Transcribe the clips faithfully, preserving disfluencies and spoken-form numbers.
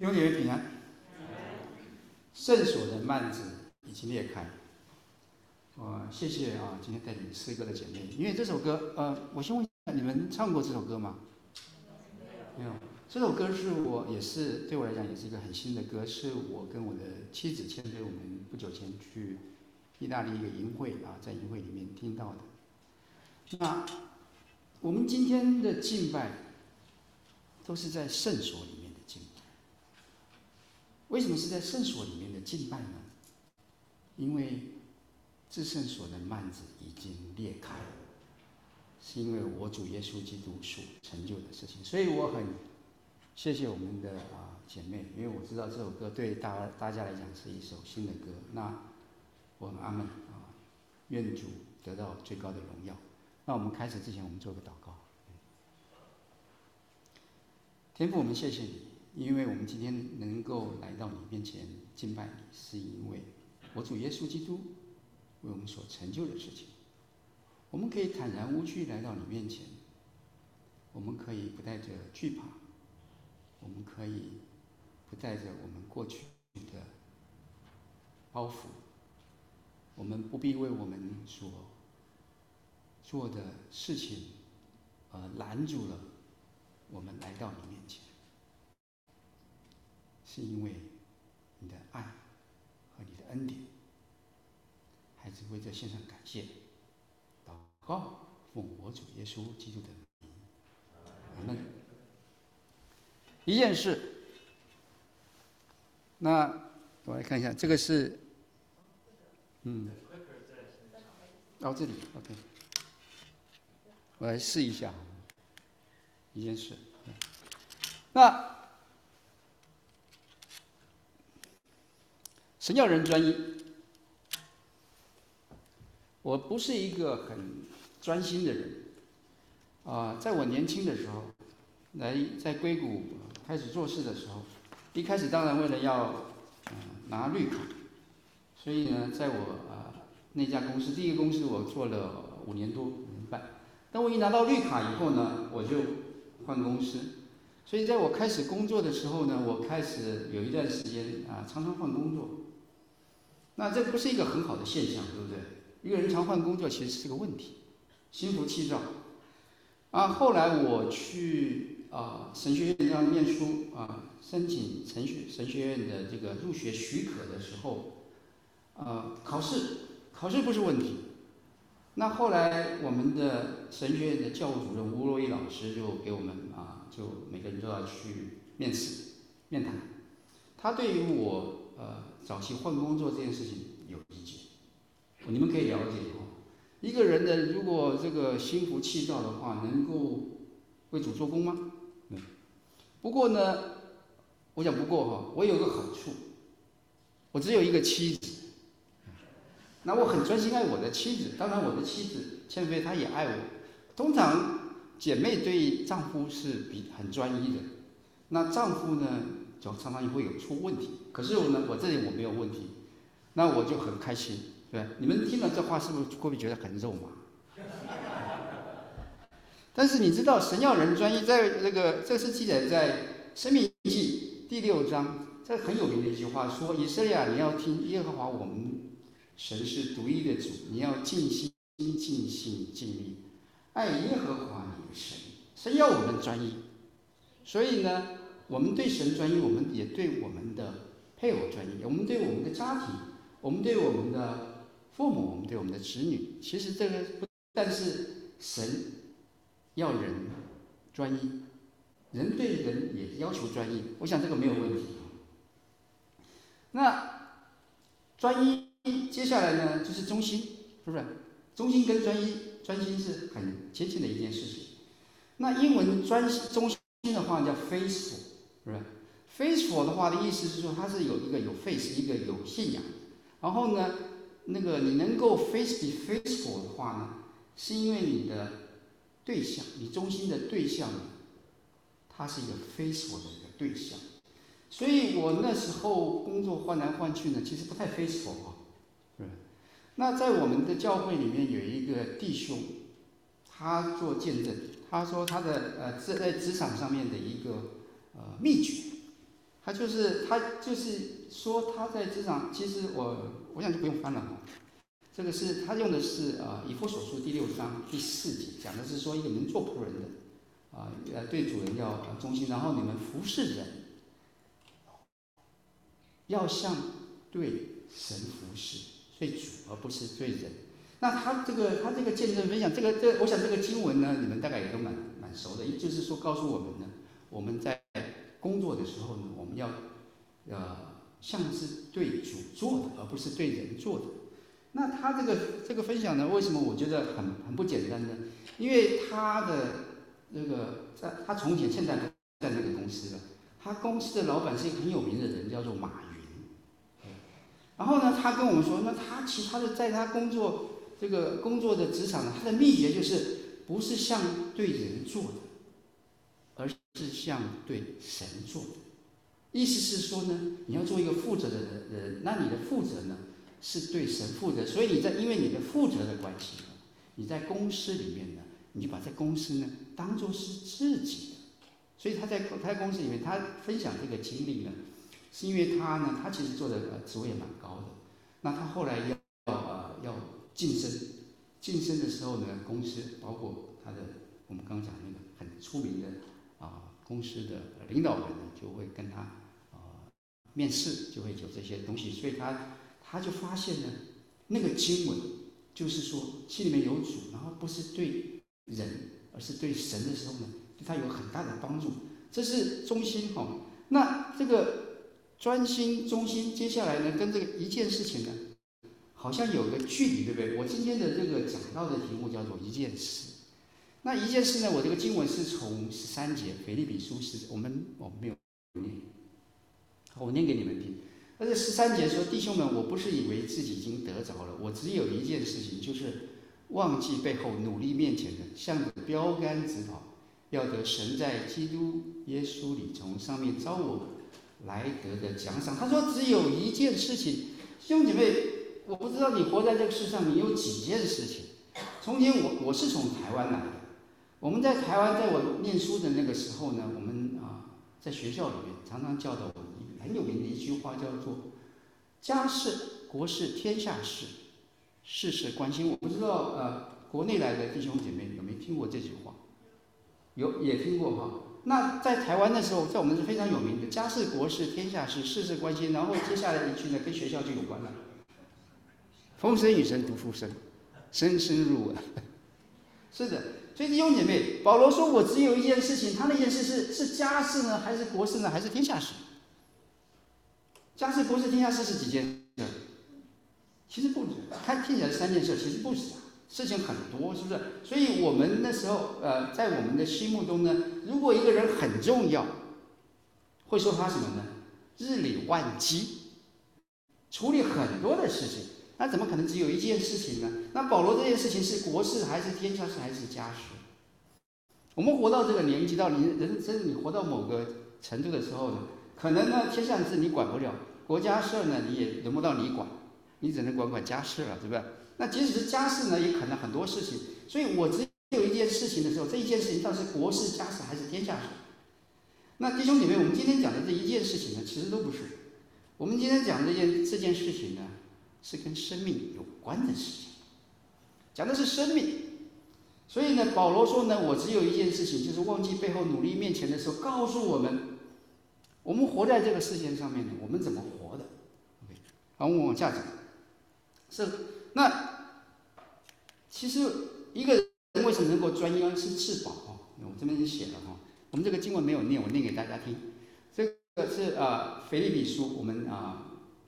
兄姐妹平安。圣所的幔子已经裂开。呃，谢谢啊，今天带领诗歌的姐妹，因为这首歌，呃，我先问一下，你们唱过这首歌吗？没有。这首歌是我也是对我来讲也是一个很新的歌，是我跟我的妻子签约，我们不久前去意大利一个营会啊，在营会里面听到的。那我们今天的敬拜都是在圣所里面的敬拜。为什么是在圣所里面的敬拜呢？因为至圣所的幔子已经裂开，是因为我主耶稣基督所成就的事情。所以我很谢谢我们的啊姐妹，因为我知道这首歌对大大家来讲是一首新的歌。那我很阿们啊，愿主得到最高的荣耀。那我们开始之前，我们做个祷告。天父，我们谢谢你，因为我们今天能够来到你面前敬拜你，是因为我主耶稣基督为我们所成就的事情。我们可以坦然无惧来到你面前，我们可以不带着惧怕，我们可以不带着我们过去的包袱，我们不必为我们所做的事情而拦住了我们来到你面前，是因为你的爱和你的恩典。孩子为这献上感谢，祷告奉我主耶稣基督的名，阿门。一件事，那我来看一下，这个是，嗯，到、哦、这里 ，OK， 我来试一下一件事。那神要人专一。我不是一个很专心的人，啊、呃，在我年轻的时候，来在硅谷开始做事的时候，一开始当然为了要、呃、拿绿卡，所以呢，在我啊、呃、那家公司，第一个公司我做了五年多五年半，当我一拿到绿卡以后呢，我就换公司，所以在我开始工作的时候呢，我开始有一段时间啊、呃、常常换工作，那这不是一个很好的现象，对不对？一个人常换工作其实是个问题，心浮气躁。啊，后来我去啊、呃、神学院要念书啊，申请神学神学院的这个入学许可的时候，呃，考试考试不是问题。那后来我们的神学院的教务主任吴若一老师就给我们啊，就每个人都要去面试面谈。他对于我呃早期换工作这件事情有意见。你们可以了解哦，一个人的如果这个心浮气躁的话，能够为主做工吗？嗯。不过呢，我讲不过哈，我有个好处，我只有一个妻子，那我很专心爱我的妻子。当然，我的妻子倩菲她也爱我。通常姐妹对丈夫是比很专一的，那丈夫呢，就常常会有出问题。可是我呢，我这里我没有问题，那我就很开心。对，你们听了这话是不是会不会觉得很肉麻？但是你知道，神要人专一，在这个这是记载在《申命记》第六章，这很有名的一句话，说：以色列啊，你要听耶和华我们神是独一的主，你要尽心、尽性、尽力爱耶和华你的神。神要我们专一，所以呢，我们对神专一，我们也对我们的配偶专一，我们对我们的家庭，我们对我们的父母，我们对我们的子女，其实这个不但是神要人专一，人对人也要求专一，我想这个没有问题。那专一接下来呢，就是忠心，是不是？忠心跟专一、专心是很接近的一件事情。那英文专忠心的话叫 faithful， 是不是 ？faithful 的话的意思是说，它是有一个有 faith， 一个有信仰，然后呢，那个你能够 face be faithful 的话呢，是因为你的对象，你忠心的对象，它是一个 faithful 的一个对象。所以我那时候工作换来换去呢，其实不太 faithful 啊。那在我们的教会里面有一个弟兄，他做见证，他说他的呃在职场上面的一个呃秘诀， 他就是他就是说他在职场，其实我我想就不用翻了哈。这个是他用的是啊、呃《以弗所书》第六章第四节，讲的是说一个能做仆人的啊，呃对主人要忠心，然后你们服侍人，要像对神服侍，对主而不是对人。那他这个他这个见证分享，这个这个、我想这个经文呢，你们大概也都蛮蛮熟的，也就是说告诉我们呢，我们在工作的时候呢，我们要呃像是对主做的，而不是对人做的。那他这个这个分享呢，为什么我觉得很很不简单呢？因为他的那个在他从前现在不在那个公司了，他公司的老板是一个很有名的人，叫做马云。然后呢，他跟我们说，那他其他的在他工作这个工作的职场呢，他的秘诀就是不是像对人做的，而是像对神做的。意思是说呢，你要做一个负责的人，那你的负责呢是对神负责，所以你在因为你的负责的关系，你在公司里面呢，你就把这公司呢当做是自己的。所以他在他在公司里面，他分享这个经历呢，是因为他呢，他其实做的呃职位也蛮高的。那他后来要呃要晋升，晋升的时候呢，公司包括他的我们刚刚讲那个很出名的啊、呃、公司的领导人呢，就会跟他啊、呃、面试，就会有这些东西。所以他他就发现呢，那个经文就是说心里面有主，然后不是对人，而是对神的时候呢，对他有很大的帮助。这是中心哈、哦。那这个专心中心，接下来呢，跟这个一件事情呢，好像有个距离，对不对？我今天的这个讲到的题目叫做一件事。那一件事呢，我这个经文是从十三节腓立比书十，我们我们没有念，我念给你们听。但是十三节说，弟兄们，我不是以为自己已经得着了，我只有一件事情，就是忘记背后，努力面前的，向着标杆直跑，要得神在基督耶稣里从上面招我来得的奖赏。他说只有一件事情，弟兄姐妹，我不知道你活在这个世上，你有几件事情。从前我我是从台湾来的，我们在台湾，在我念书的那个时候呢，我们啊在学校里面常常教导我们很有名的一句话，叫做家事国事天下事，事事关心。我不知道呃国内来的弟兄姐妹有没有听过这句话？有也听过哈。那在台湾的时候，在我们是非常有名的家事国事天下事，事事关心。然后接下来一句呢，跟学校就有关了，风声雨声读书声，深深入啊。是的，所以弟兄姐妹，保罗说我只有一件事情，他那件事是是家事呢，还是国事呢，还是天下事？家事国事天下事是几件事？其实不止，看听起来是三件事，其实不止啊，事情很多，是不是？所以我们那时候，呃，在我们的心目中呢，如果一个人很重要，会说他什么呢？日理万机，处理很多的事情，那怎么可能只有一件事情呢？那保罗这件事情是国事还是天下事还是家事？我们活到这个年纪，到你人生你活到某个程度的时候呢，可能呢天下事你管不了，国家事呢你也轮不到你管，你只能管管家事了，对不对？那即使是家事呢，也可能很多事情。所以我只有一件事情的时候，这一件事情到底是国事、家事还是天下事？那弟兄姐妹，我们今天讲的这一件事情呢，其实都不是。我们今天讲这件这件事情呢，是跟生命有关的事情，讲的是生命。所以呢，保罗说呢，我只有一件事情，就是忘记背后，努力面前的时候，告诉我们，我们活在这个世界上面呢，我们怎么活的 ？OK， 好，我们往下讲。是那其实一个人为什么能够专一是至宝哦？我这边已经写了哈，我们这个经文没有念，我念给大家听。这个是啊，腓立比书，我们啊，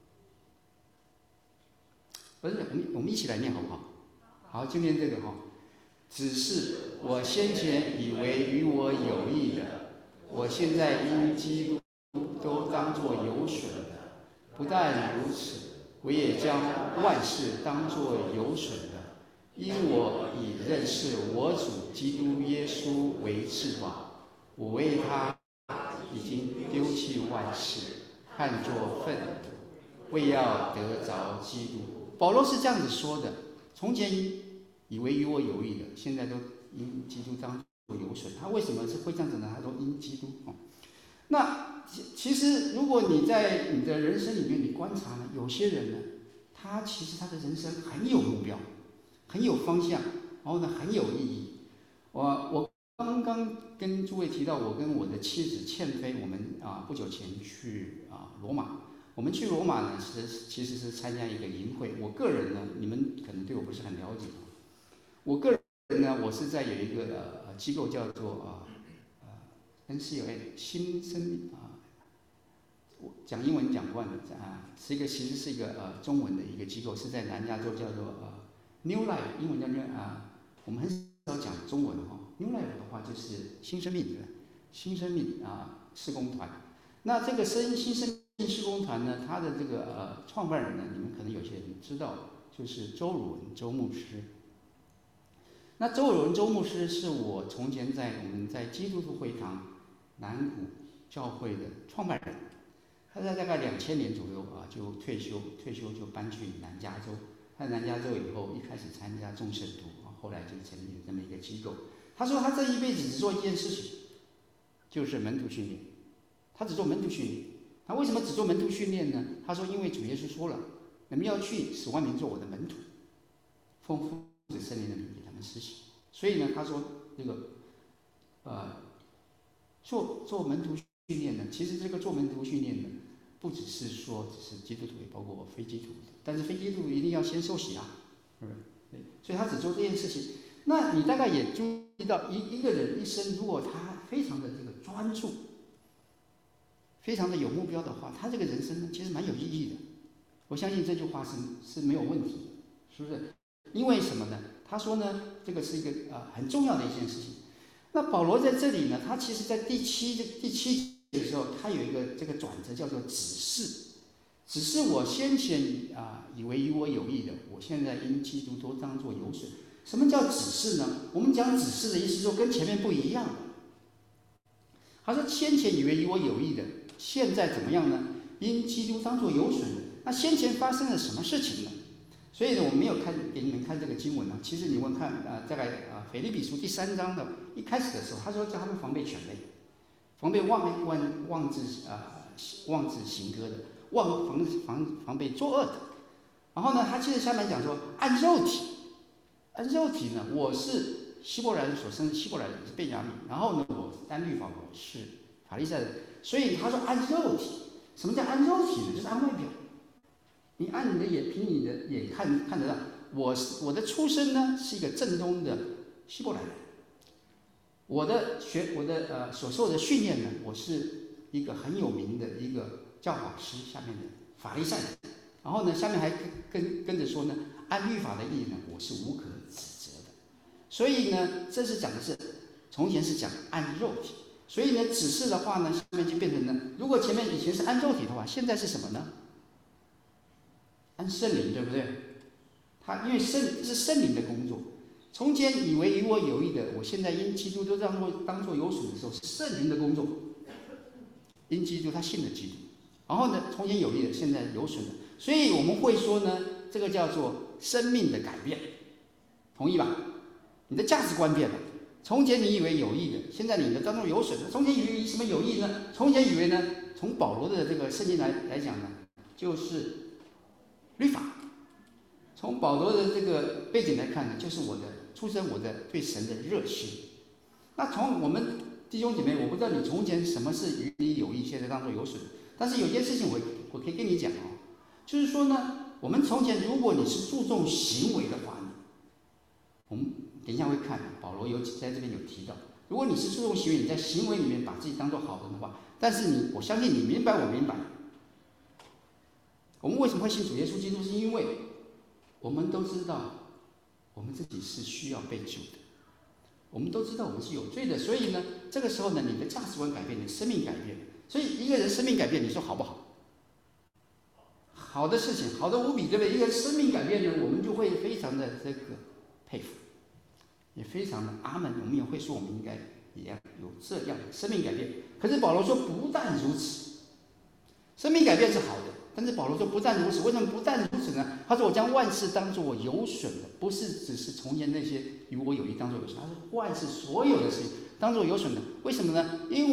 不是我们我们一起来念好不好？好，就念这个哈。只是我先前以为与我有益的，我现在因基督都当作有损的。不但如此，我也将万事当作有损的，因我以认识我主基督耶稣为至宝。我为他已经丢弃万事，看作粪土，为要得着基督。保罗是这样子说的：从前以为与我有益的，现在都因基督当作有损。他为什么是会这样子呢？他说因基督。哦、那其其实如果你在你的人生里面，你观察呢，有些人呢，他其实他的人生很有目标，很有方向，然后呢很有意义。我我刚刚跟诸位提到，我跟我的妻子倩飞，我们啊不久前去啊罗马。我们去罗马呢，其实其实是参加一个营会。我个人呢，你们可能对我不是很了解。我个人呢，我是在有一个呃机构叫做啊呃 N C O A 新生命啊，我讲英文讲不惯的啊，是一个其实是一个呃中文的一个机构，是在南加州叫做呃 New Life， 英文叫 New 啊，我们很少讲中文哈、哦。New Life 的话就是新生命，新生命啊事工团。那这个生新生命事工团呢，它的这个呃创办人呢，你们可能有些人知道，就是周汝文周牧师。那周汝文周牧师是我从前在我们在基督徒会堂南谷教会的创办人。他在大概两千年左右啊就退休，退休就搬去南加州。他在南加州以后，一开始参加众圣徒啊，后来就成立了这么一个机构。他说他这一辈子只做一件事情，就是门徒训练。他只做门徒训练。他为什么只做门徒训练呢？他说，因为主耶稣说了，你们要去使万民做我的门徒，奉父子圣灵的名给他们施洗。所以呢，他说这个呃做做门徒训练呢，其实这个做门徒训练呢，不只是说只是基督徒，也包括非基督徒。但是非基督徒一定要先受洗啊，是不是？对，所以他只做这件事情。那你大概也注意到一一个人一生，如果他非常的这个专注，非常的有目标的话，他这个人生呢，其实蛮有意义的。我相信这句话是是没有问题的，是不是？因为什么呢？他说呢，这个是一个呃很重要的一件事情。那保罗在这里呢，他其实在第七第七节的时候，他有一个这个转折，叫做指示。只是我先前啊、呃、以为与我有益的，我现在因基督都当作有损。什么叫指示呢？我们讲指示的意思说跟前面不一样的。他说先前以为与我有益的，现在怎么样呢？因基督当作有损的。那先前发生了什么事情呢？所以呢，我没有看给你们看这个经文呢。其实你们看啊，大概啊，腓立比书第三章的一开始的时候，他说叫他们防备犬类，防备妄妄妄自啊妄自行歌的，妄防防防备作恶的。然后呢，他接着下面讲说，按肉体，按肉体呢，我是希伯来人所生的希伯来人，是便雅悯。然后呢，我按律法，我是法利赛人。所以他说按肉体，什么叫按肉体呢？就是按外表。你按你的眼，凭你的眼看看得到。我我的出身呢是一个正宗的希伯来人，我的学我的呃所受的训练呢，我是一个很有名的一个教法师下面的法利赛人。然后呢，下面还跟跟跟着说呢，按律法的义呢，我是无可指责的。所以呢，这是讲的是从前是讲按肉体，所以呢，指示的话呢，下面就变成呢，如果前面以前是按肉体的话，现在是什么呢？按圣灵，对不对？他因为圣是圣灵的工作。从前以为与我有益的，我现在因基督都当作当作有损的时候，是圣灵的工作。因基督他信了基督，然后呢，从前有益的，现在有损的。所以我们会说呢，这个叫做生命的改变，同意吧？你的价值观变了。从前你以为有益的，现在你的当中有损的。从前以为什么有益呢？从前以为呢，从保罗的这个圣经来来讲呢，就是律法。从保罗的这个背景来看呢，就是我的出生，我的对神的热心。那从我们弟兄姐妹，我不知道你从前什么是与你有益，现在当作有损，但是有件事情我我可以跟你讲哦，就是说呢，我们从前如果你是注重行为的话呢，我们等一下会看，保罗有在这边有提到，如果你是注重行为，你在行为里面把自己当作好人的话，但是你我相信你明白，我明白。我们为什么会信主耶稣基督？是因为我们都知道我们自己是需要被救的，我们都知道我们是有罪的，所以呢，这个时候呢，你的价值观改变，你的生命改变。所以一个人生命改变，你说好不好？好的事情，好的无比，对不对？一个人生命改变呢，我们就会非常的这个佩服，也非常的阿门。我们也会说，我们应该也要有这样的生命改变。可是保罗说，不但如此，生命改变是好的。但是保罗说不但如此，为什么不但如此呢？他说我将万事当作我有损的，不是只是从前那些与我有益当作有损，他说万事所有的事情当作有损的。为什么呢？因为我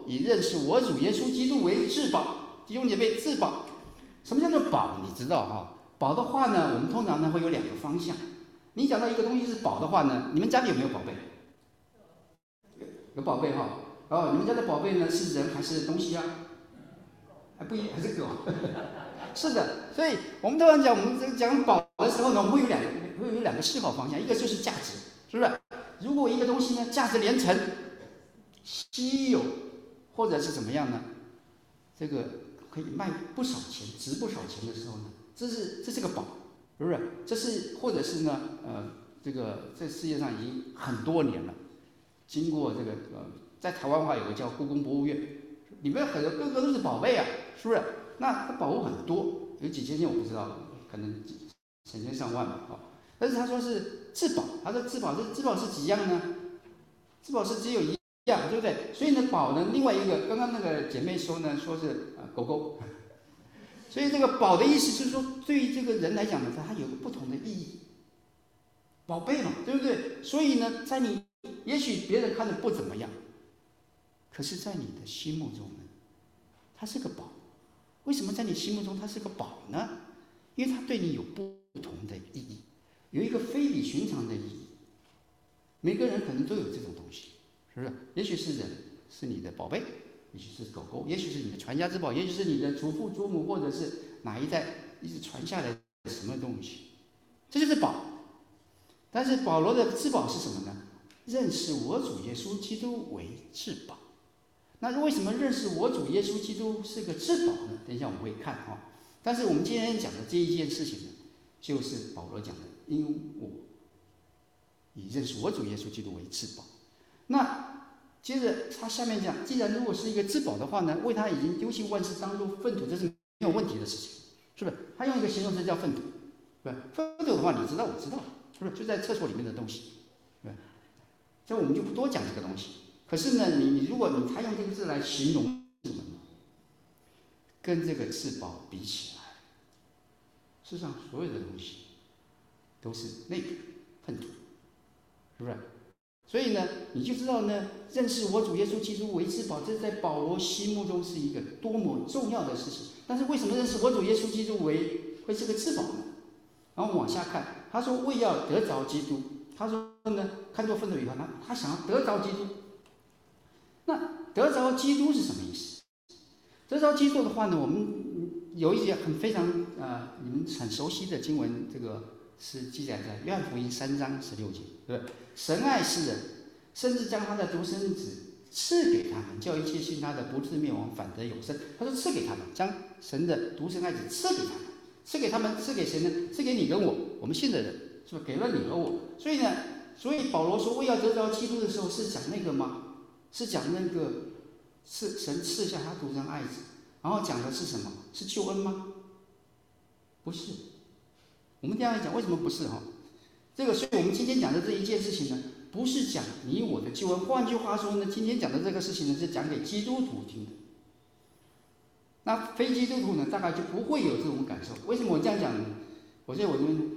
以认识我主耶稣基督为至宝。弟兄姐妹，至宝，什么叫做宝？你知道哈？宝的话呢，我们通常呢会有两个方向。你讲到一个东西是宝的话呢，你们家里有没有宝贝？有宝贝哈。哦，你们家的宝贝呢是人还是东西啊？还不一还是狗？是的，所以我们通常讲我们这个讲宝的时候呢，我们会有两个会有两个思考方向，一个就是价值，是不是？如果一个东西呢价值连城、稀有，或者是怎么样呢？这个可以卖不少钱、值不少钱的时候呢，这是这是个宝，是不是？这是或者是呢，呃，这个在世界上已经很多年了，经过这个呃，在台湾的话有个叫故宫博物院，里面很多个个都是宝贝啊，是不是？那它宝物很多，有几千件我不知道，可能成千上万吧，哈。但是他说是至宝，他说至宝这至宝是几样呢？至宝是只有一样，对不对？所以呢，宝呢，另外一个，刚刚那个姐妹说呢，说是呃狗狗，所以这个宝的意思就是说，对于这个人来讲呢，它有个不同的意义，宝贝嘛，对不对？所以呢，在你也许别人看的不怎么样，可是在你的心目中呢，它是个宝。为什么在你心目中它是个宝呢？因为它对你有不同的意义，有一个非比寻常的意义。每个人可能都有这种东西，是不是？也许是人，是你的宝贝；也许是狗狗；也许是你的传家之宝；也许是你的祖父祖母，或者是哪一代一直传下来的什么东西，这就是宝。但是保罗的至宝是什么呢？认识我主耶稣基督为至宝。那为什么认识我主耶稣基督是个至宝呢？等一下我们会看哈。但是我们今天讲的这一件事情呢，就是保罗讲的，因我以认识我主耶稣基督为至宝。那接着他下面讲，既然如果是一个至宝的话呢，为他已经丢弃万事当作粪土，这是没有问题的事情，是不是？他用一个形容词叫粪土，对吧？粪土的话，你知道，我知道，是不是？就在厕所里面的东西，对吧？所以我们就不多讲这个东西。可是呢，你你如果你他用这个字来形容什么呢？跟这个至宝比起来，世上所有的东西都是那个粪土，是不是？所以呢，你就知道呢，认识我主耶稣基督为至宝，这在保罗心目中是一个多么重要的事情。但是为什么认识我主耶稣基督为会是个至宝呢？然后往下看，他说为要得着基督，他说呢，看作粪土以后，他他想要得着基督。那得着基督是什么意思？得着基督的话呢，我们有一节很非常呃，你们很熟悉的经文，这个是记载在约翰福音三章十六节，对不对？神爱世人，甚至将他的独生子赐给他们，叫一切信他的不至灭亡，反得永生。他说赐给他们，将神的独生爱子赐给他们，赐给他们，赐给谁呢？赐给你跟我，我们信的人，是吧？给了你和我。所以呢，所以保罗说为要得着基督的时候，是讲那个吗？是讲那个是神赐下他独生爱子，然后讲的是什么？是救恩吗？不是。我们这样来讲，为什么不是哈？这个，所以我们今天讲的这一件事情呢，不是讲你我的救恩。换句话说呢，今天讲的这个事情呢，是讲给基督徒听的。那非基督徒呢，大概就不会有这种感受。为什么我这样讲呢？我觉得我们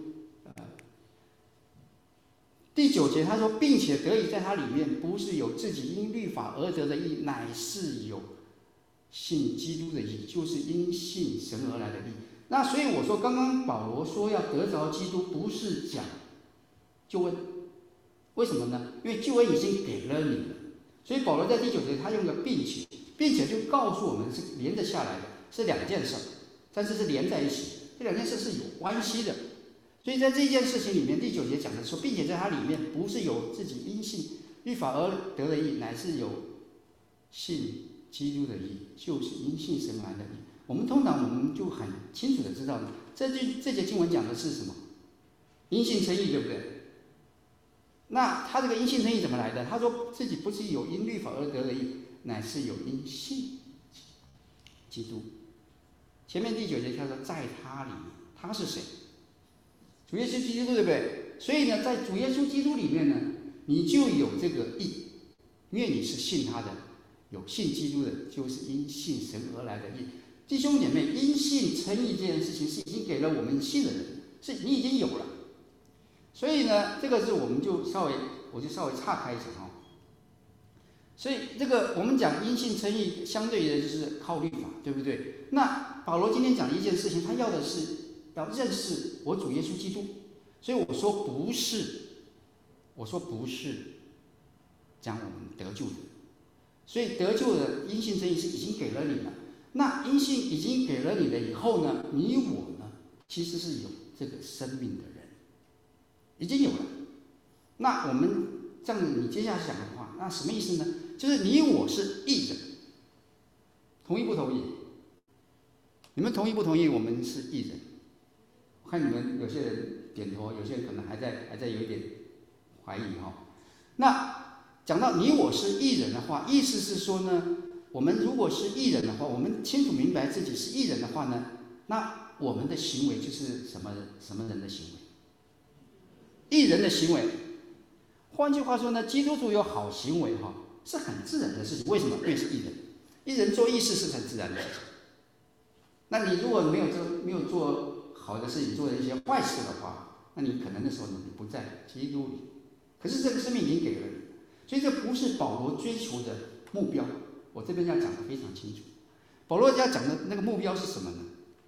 第九节他说，并且得以在他里面，不是有自己因律法而得的义，乃是有信基督的义，就是因信神而来的义。那所以我说，刚刚保罗说要得着基督，不是讲救恩，为什么呢？因为救恩已经给了你了。所以保罗在第九节他用个并且，并且就告诉我们是连着下来的，是两件事，但是是连在一起，这两件事是有关系的。所以在这件事情里面，第九节讲的说，并且在它里面不是有自己因信律法而得的义，乃是有信基督的义，就是因信神来的义。我们通常我们就很清楚的知道，这句这节经文讲的是什么？因信称义，对不对？那他这个因信称义怎么来的？他说自己不是有因律法而得的义，乃是有因信基督。前面第九节他说在他里面，他是谁？主耶稣基督，对不对？所以呢，在主耶稣基督里面呢，你就有这个义，因为你是信他的，有信基督的，就是因信神而来的义。弟兄姐妹，因信称义这件事情是已经给了我们信的人，是你已经有了。所以呢，这个是我们就稍微，我就稍微岔开一下哈。 所以这个我们讲因信称义，相对的就是靠律法，对不对？那保罗今天讲的一件事情，他要的是要认识我主耶稣基督。所以我说不是，我说不是讲我们得救的。所以得救的因信称义是已经给了你了。那因信已经给了你了以后呢，你我呢，其实是有这个生命的人，已经有了。那我们这样，你接下来讲的话，那什么意思呢？就是你我是义人，同意不同意？你们同意不同意？我们是义人。我看你们有些人点头，有些人可能还在还在有一点怀疑哈。那讲到你我是义人的话，意思是说呢，我们如果是义人的话，我们清楚明白自己是义人的话呢，那我们的行为就是什么什么人的行为？义人的行为。换句话说呢，基督徒有好行为哈，是很自然的事情。为什么？因为是义人，义人做义事是很自然的事情。那你如果没有做没有做好的事情，做了一些坏事的话，那你可能那时候你不在基督里。可是这个生命已经给了你，所以这不是保罗追求的目标。我这边要讲得非常清楚，保罗要讲的那个目标是什么呢？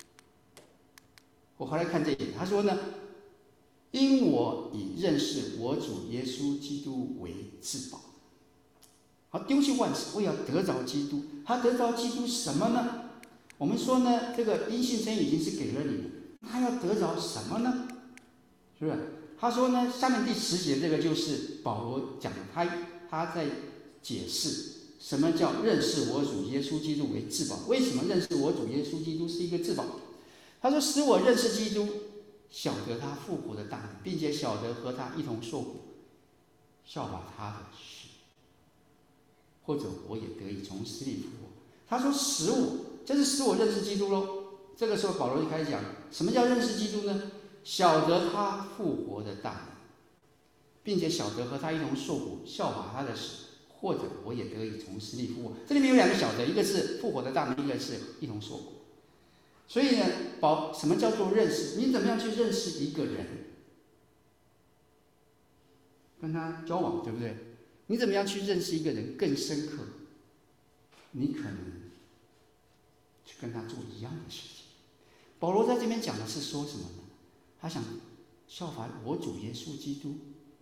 我后来看这一点，他说呢，因我以认识我主耶稣基督为至宝。好，丢弃万事，我要得着基督。他得着基督什么呢？我们说呢，这个因信称义已经是给了你的，他要得着什么呢？是不是？他说呢，下面第十节这个就是保罗讲，他他在解释什么叫认识我主耶稣基督为至宝。为什么认识我主耶稣基督是一个至宝？他说，使我认识基督，晓得他复活的大能，并且晓得和他一同受苦，效法他的事，或者我也得以从死里复活。他说使我，这是使我认识基督喽。这个时候保罗就开始讲，什么叫认识基督呢？晓得他复活的大能，并且晓得和他一同受苦，效法他的死，或者我也得以从死里复活。这里面有两个晓得，一个是复活的大能，一个是一同受苦。所以呢，保什么叫做认识？你怎么样去认识一个人？跟他交往，对不对？你怎么样去认识一个人更深刻？你可能去跟他做一样的事情。保罗在这边讲的是说什么呢？他想效法我主耶稣基督，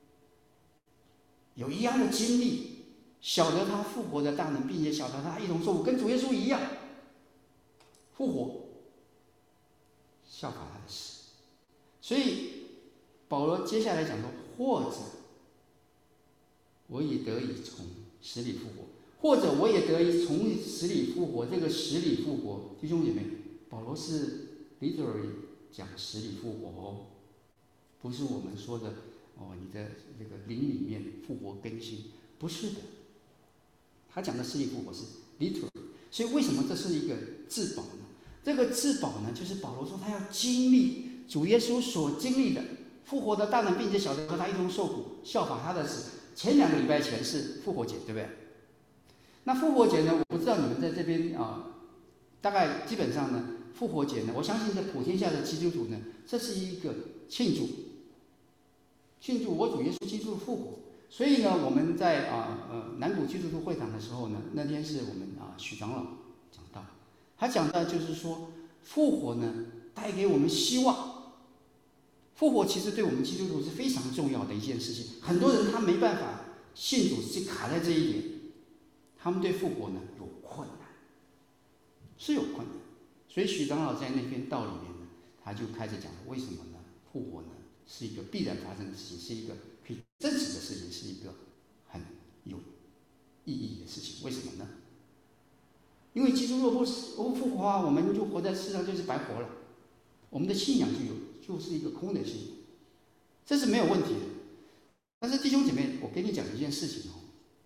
有一样的经历，晓得他复活的大能，并且晓得他一同受苦，跟主耶稣一样复活，效法他的死。所以保罗接下来讲说，或者我也得以从死里复活，或者我也得以从死里复活。这个死里复活，弟兄姐妹，保罗是 literally 讲死里复活哦，不是我们说的哦，你的这个灵里面复活更新，不是的。他讲的死里复活是 literally， 所以为什么这是一个至宝呢？这个至宝呢，就是保罗说他要经历主耶稣所经历的复活的大能，并且晓得和他一同受苦，效法他的死。前两个礼拜前是复活节，对不对？那复活节呢，我不知道你们在这边啊，大概基本上呢，复活节呢，我相信在普天下的基督徒呢，这是一个庆祝，庆祝我主耶稣基督的复活。所以呢，我们在啊呃南谷基督徒会堂的时候呢，那天是我们啊许长老讲到，他讲到就是说，复活呢带给我们希望。复活其实对我们基督徒是非常重要的一件事情。很多人他没办法信主，是卡在这一点，他们对复活呢有困难，是有困难。所以许长老在那篇道里面呢，他就开始讲为什么呢？复活呢是一个必然发生的事情，是一个可以证实的事情，是一个很有意义的事情。为什么呢？因为基督若不不复活啊，我们就活在世上就是白活了，我们的信仰就有。就是一个空的信仰，这是没有问题的。但是弟兄姐妹，我跟你讲一件事情哦，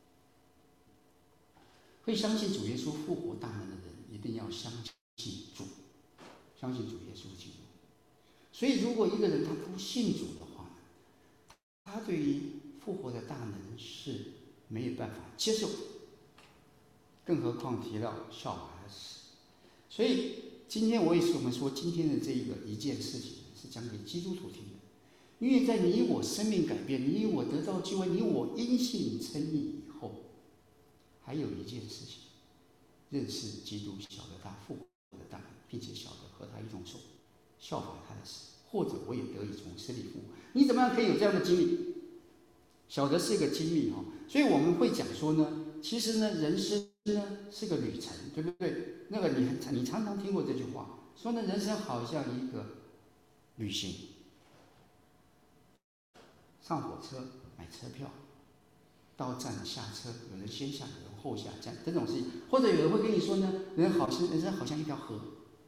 会相信主耶稣复活大能的人，一定要相信主，相信主耶稣基督。所以，如果一个人他不信主的话，他对于复活的大能是没有办法接受，更何况提到效法他的死。所以，今天我也是我们说今天的这一个一件事情。是讲给基督徒听的，因为在你我生命改变，你我得到救恩，你我因信称义以后， 还有一件事情，认识基督，晓得他复活的大能，并且晓得和他一同受，效法他的死，或者我也得以从死里复活。你怎么样可以有这样的经历？晓得是一个经历哈，所以我们会讲说呢，其实呢，人生呢是个旅程，对不对？那个你你常常听过这句话，说呢，人生好像一个旅行，上火车买车票，到站下车，有人先下，有人后下，这样这种事情，或者有人会跟你说呢，人好像人生好像一条河，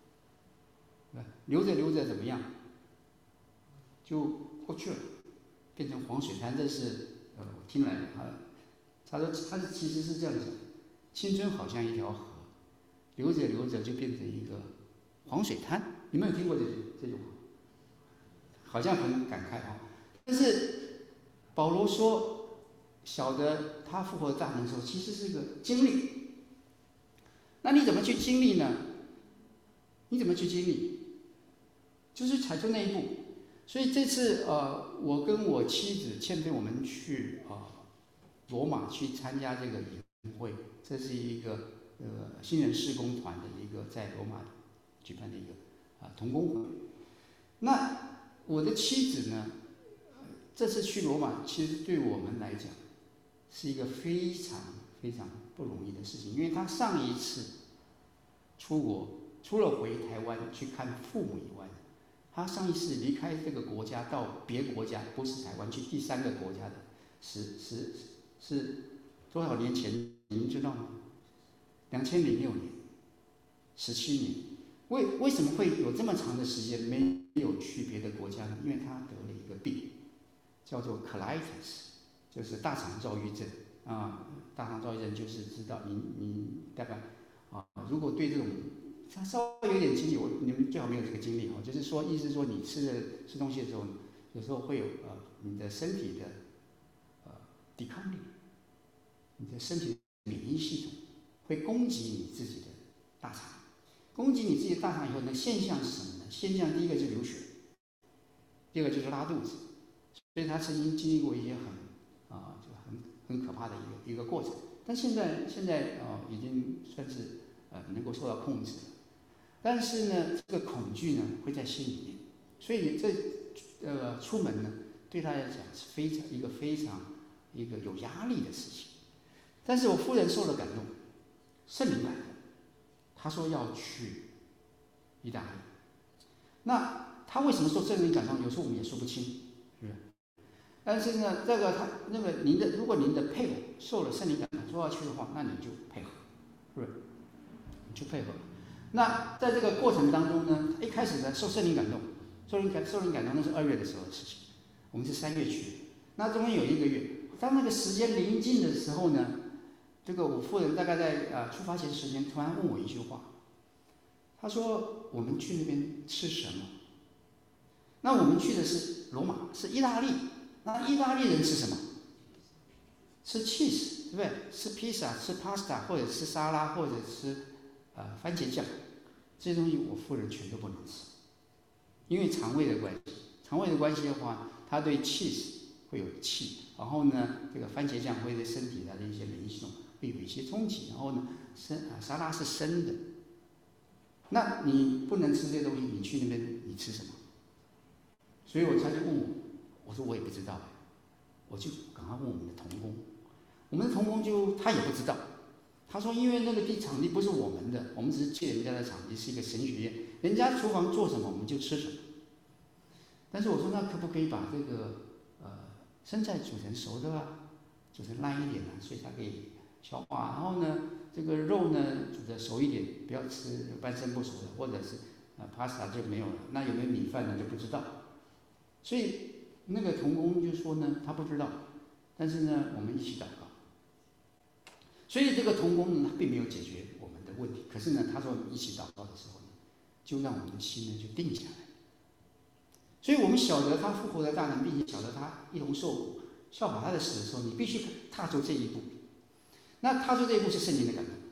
流着流着怎么样，就过去了，变成黄水滩。这是呃我听来的啊，他说他其实是这样讲，青春好像一条河，流着流着就变成一个黄水滩。你们有听过这句这句话？好像很感慨啊。但是保罗说，晓得他复活的大能的时候，其实是一个经历。那你怎么去经历呢？你怎么去经历？就是踩出那一步。所以这次呃，我跟我妻子倩佩我们去啊、呃、罗马去参加这个营会，这是一个呃新人事工团的一个在罗马举办的一个啊、呃、同工会。那我的妻子呢，这次去罗马，其实对我们来讲是一个非常非常不容易的事情，因为她上一次出国，除了回台湾去看父母以外，他上一次离开这个国家到别国家，不是台湾，去第三个国家的，是是是多少年前？您知道吗？两千零六年，十七年。为为什么会有这么长的时间没有去别的国家呢？因为他得了一个病，叫做 colitis， 就是大肠躁郁症啊。大肠躁郁症就是知道您您大概啊，如果对这种他稍微有点经历，我你们最好没有这个经历哦。就是说，意思是说，你吃的吃东西的时候，有时候会有呃，你的身体的呃抵抗力，你的身体免疫系统会攻击你自己的大肠，攻击你自己的大肠以后呢，现象是什么呢？现象第一个就是流血，第二个就是拉肚子。所以他曾经经历过一些很啊、呃，就很很可怕的一个一个过程。但现在现在啊、呃，已经算是呃能够受到控制了。但是呢，这个恐惧呢会在心里面，所以这呃出门呢对他来讲是非常一个非常一个有压力的事情。但是我夫人受了感动，圣灵感动，他说要去意大利。那他为什么说圣灵感动？有时候我们也说不清，是不是？但是呢，这个他那个您的，如果您的配偶受了圣灵感动说要去的话，那你就配合，是不是？你就配合。那在这个过程当中呢，一开始呢受圣灵感动，受灵感受灵感动那是二月的时候的事情，我们是三月去的，那中间有一个月，当那个时间临近的时候呢，这个我夫人大概在呃出发前时间突然问我一句话，她说我们去那边吃什么？那我们去的是罗马，是意大利，那意大利人吃什么？吃 cheese， 对不对？吃披萨，吃 pasta， 或者吃沙拉，或者吃呃番茄酱。这些东西我夫人全都不能吃，因为肠胃的关系。肠胃的关系的话，他对 cheese 会有气，然后呢，这个番茄酱会对身体的一些免疫系统会有一些冲击，然后呢，生啊沙拉是生的，那你不能吃这些东西，你去那边你吃什么？所以我他就问我，我说我也不知道，我就赶快问我们的同工，我们的同工就他也不知道。他说：“因为那个地场地不是我们的，我们只是借人家的场地，是一个神学院，人家厨房做什么我们就吃什么。但是我说，那可不可以把这个呃生菜煮成熟的啊，煮成烂一点啊，所以它可以消化。然后呢，这个肉呢煮的熟一点，不要吃半生不熟的，或者是呃 pasta 就没有了。那有没有米饭呢就不知道。所以那个同工就说呢，他不知道，但是呢，我们一起祷告。”所以这个同工呢，他并没有解决我们的问题。可是呢，他说我们一起祷告的时候呢，就让我们的心呢就定下来。所以我们晓得他复活的大能，并且晓得他一同受苦、效法他的死的时候，你必须踏出这一步。那踏出这一步是圣灵的感动。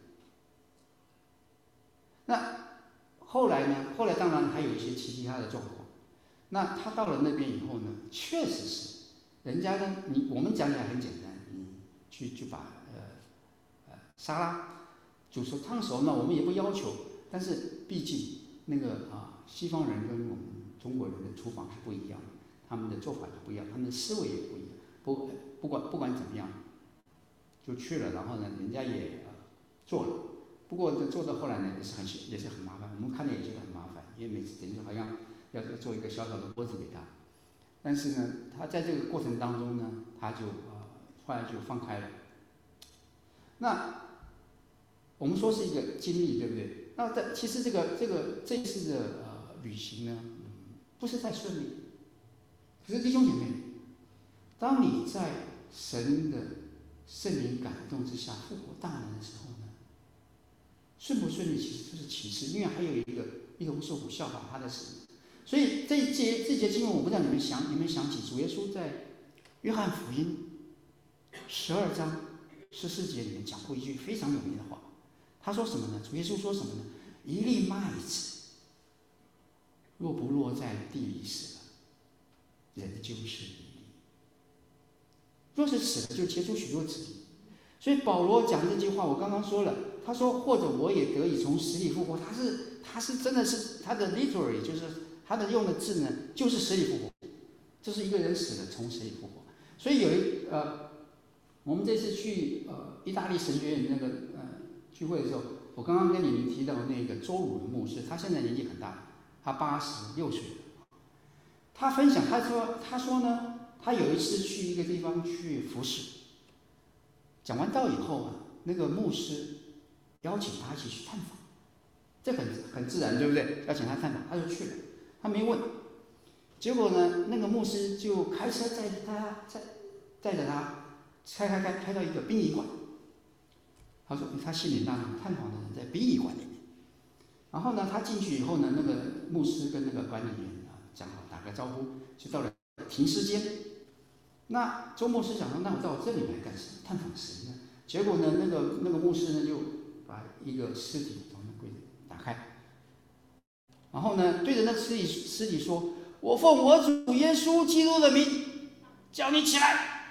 那后来呢？后来当然还有一些其他的状况。那他到了那边以后呢，确实是人家呢，你我们讲起来很简单，你去就把。 沙拉煮熟烫熟呢，我们也不要求，但是毕竟那个啊，西方人跟我们中国人的厨房是不一样的，他们的做法也不一样，他们的思维也不一样。不不管不管怎么样，就去了，然后呢，人家也、呃、做了。不过这做到后来呢，也是很也是很麻烦，我们看着也觉得很麻烦，因为每次等于好像要做一个小小的锅子给他。但是呢，他在这个过程当中呢，他就呃后来就放开了。那我们说是一个经历，对不对？那在其实这个这个这一次的呃旅行呢，嗯，不是太顺利。可是弟兄姐妹，当你在神的圣灵感动之下复活大能的时候呢，顺不顺利其实就是其次，因为还有一个一同受苦效法他的死。所以这一节这节经文，我不知道你们想你们想起主耶稣在约翰福音十二章十四节里面讲过一句非常有名的话，他说什么呢？主耶稣说什么呢？一粒麦子若不落在地里死了，人就是一粒；若是死了，就结出许多子粒。所以保罗讲这句话，我刚刚说了，他说或者我也得以从死里复活，他是他是真的是他的 literally 就是他的用的字呢，就是死里复活，这是一个人死了从死里复活。所以有一呃，我们这次去呃意大利神学院那个呃聚会的时候，我刚刚跟你们提到那个周鲁的牧师，他现在年纪很大，他八十六岁了。他分享，他说他说呢，他有一次去一个地方去服侍，讲完道以后啊，那个牧师邀请他一起去探访，这很很自然，对不对？邀请他探访，他就去了，他没问。结果呢，那个牧师就开车载他载载着他开开开开到一个殡仪馆。他说他心里纳闷，探访的人在殡仪馆里面。然后呢，他进去以后呢，那个牧师跟那个管理员啊讲好打个招呼，就到了停尸间。那周牧师想说，那我到这里来干什么？探访谁呢？结果呢，那个那个牧师呢就把一个尸体从那柜子打开，然后呢对着那个尸体尸体说：“我奉我主耶稣基督的名，叫你起来。”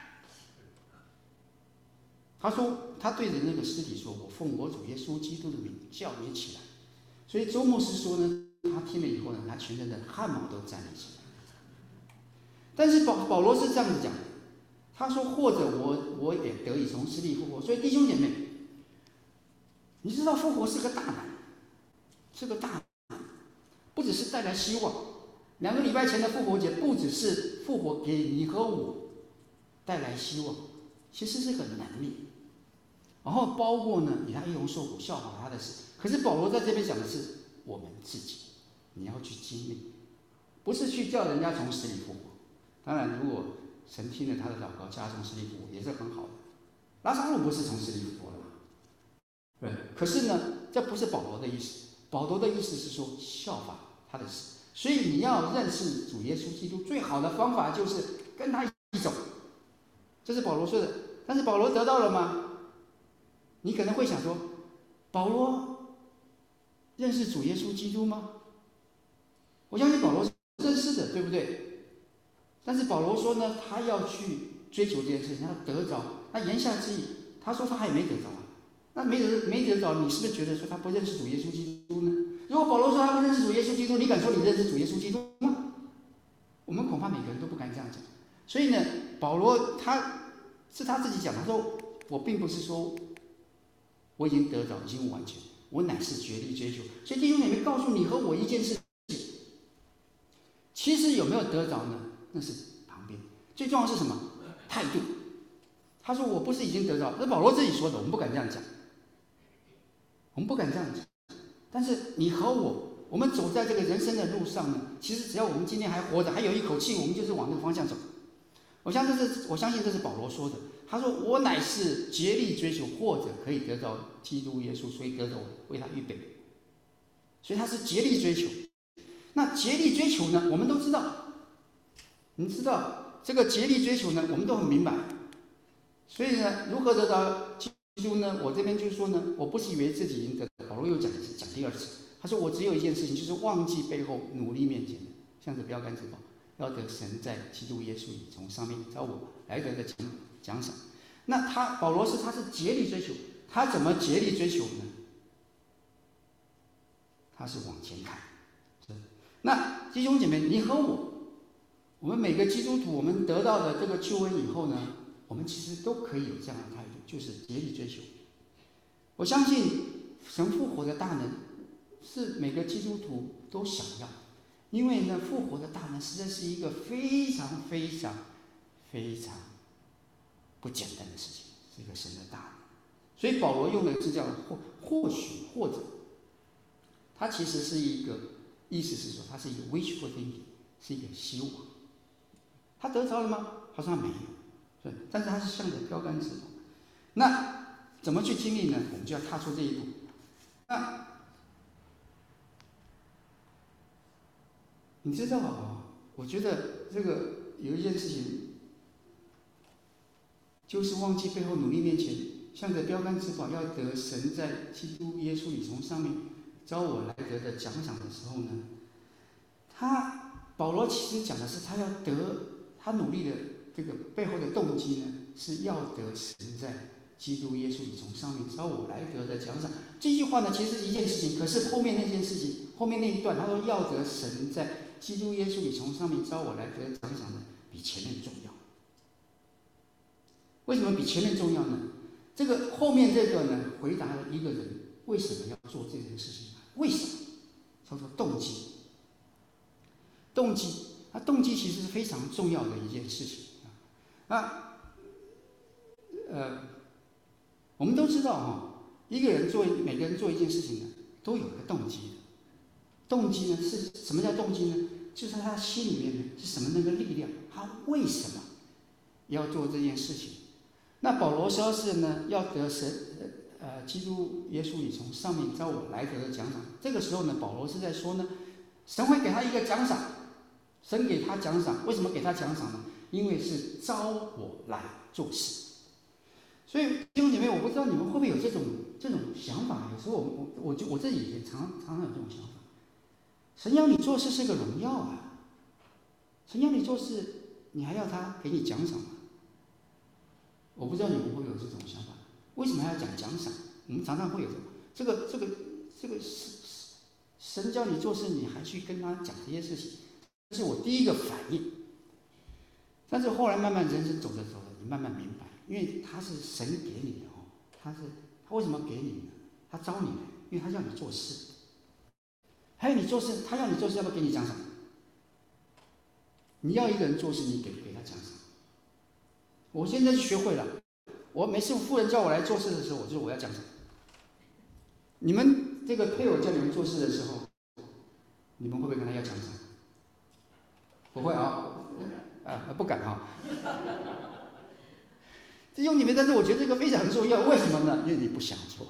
他说他对着那个尸体说：“我奉我主耶稣基督的名，叫你起来。”所以周牧师说呢，他听了以后呢，他全身的汗毛都站了起来。但是保保罗是这样子讲的，他说：“或者我我也得以从死里复活。”所以弟兄姐妹，你知道复活是个大难，是个大难，不只是带来希望。两个礼拜前的复活节，不只是复活给你和我带来希望，其实是个能力。然后包括呢，你还一同受苦效法他的事。可是保罗在这边讲的是我们自己，你要去经历，不是去叫人家从死里复活。当然，如果神听了他的祷告，叫他从死里复活，也是很好的。拉撒路不是从死里复活了吗？对。可是呢，这不是保罗的意思。保罗的意思是说效法他的事。所以你要认识主耶稣基督，最好的方法就是跟他一起走。这是保罗说的。但是保罗得到了吗？你可能会想说，保罗认识主耶稣基督吗？我相信保罗是认识的，对不对？但是保罗说呢，他要去追求这件事情，要得着。那言下之意，他说他还没得着啊。那没得没得着，你是不是觉得说他不认识主耶稣基督呢？如果保罗说他不认识主耶稣基督，你敢说你认识主耶稣基督吗？我们恐怕每个人都不敢这样讲。所以呢，保罗他是他自己讲，他说我并不是说我已经得着，已经完全，我乃是竭力追求。所以弟兄姐妹，告诉你和我一件事情，其实有没有得着呢？那是旁边，最重要是什么？态度。他说我不是已经得着，这是保罗自己说的，我们不敢这样讲，我们不敢这样讲。但是你和我，我们走在这个人生的路上呢，其实只要我们今天还活着，还有一口气，我们就是往那个方向走。我相信这是，我相信这是保罗说的。他说：“我乃是竭力追求，或者可以得着基督耶稣，所以得着我为他预备。”所以他是竭力追求。那竭力追求呢？我们都知道，你知道这个竭力追求呢，我们都很明白。所以呢，如何得到基督呢？我这边就说呢，我不是以为自己已经得到。保罗又讲讲第二次，他说：“我只有一件事情，就是忘记背后，努力面前的，向着标杆直跑，要得神在基督耶稣里从上面招我来得的奖奖赏。”那他保罗是他是竭力追求， 他怎么竭力追求呢？他是往前看。那弟兄姐妹，你和我，我们每个基督徒，我们得到的这个救恩以后呢，我们其实都可以有这样的态度，就是竭力追求。我相信神复活的大能是每个基督徒都想要，因为呢，复活的大能实在是一个非常非常非常不简单的事情，是一个神的大能。所以保罗用的是这样或或许或者，它其实是一个意思是说，它是一个 wishful thinking， 是一个希望。他得着了吗？好像没有，但是他是向着标杆直跑。那怎么去经历呢？我们就要踏出这一步。那你知道啊？我觉得这个有一件事情，就是忘记背后努力面前，向着标杆直跑，要得神在基督耶稣里从上面招我来得的奖赏的时候呢，他保罗其实讲的是他要得，他努力的这个背后的动机呢，是要得神在基督耶稣里从上面招我来得的奖赏。这句话呢，其实是一件事情，可是后面那件事情，后面那一段，他说要得神在基督耶稣里从上面招我来得的奖赏呢，比前面重要。为什么比前面重要呢？这个后面这个呢，回答了一个人为什么要做这件事情。为什么？叫做动机。动机，那动机其实是非常重要的一件事情啊。呃，我们都知道哈，一个人做每个人做一件事情呢，都有个动机的。动机呢是什么叫动机呢？就是他心里面呢是什么那个力量，他为什么要做这件事情？那保罗说是呢，要得神呃基督耶稣里从上面招我来得的奖赏。这个时候呢，保罗是在说呢，神会给他一个奖赏，神给他奖赏，为什么给他奖赏呢？因为是招我来做事。所以弟兄姐妹，我不知道你们会不会有这种这种想法？有时候我我我就我自己也常常常有这种想法。神要你做事是个荣耀啊，神要你做事，你还要他给你奖赏吗？我不知道你们会不会有这种想法？为什么还要讲奖赏？我们常常会有这个这个这个神叫你做事，你还去跟他讲这些事情，这是我第一个反应。但是后来慢慢人生走着走着，你慢慢明白，因为他是神给你的哦，他是他为什么给你呢？他招你来，因为他要你做事。还有你做事，他要你做事，要不要给你奖赏？你要一个人做事，你给不给他奖赏？我现在就学会了，我每次夫人叫我来做事的时候，我就说我要奖赏。你们这个配偶叫你们做事的时候，你们会不会跟他要奖赏？不会啊，啊不敢啊。弟兄你们，但是我觉得这个非常重要，为什么呢？因为你不想做，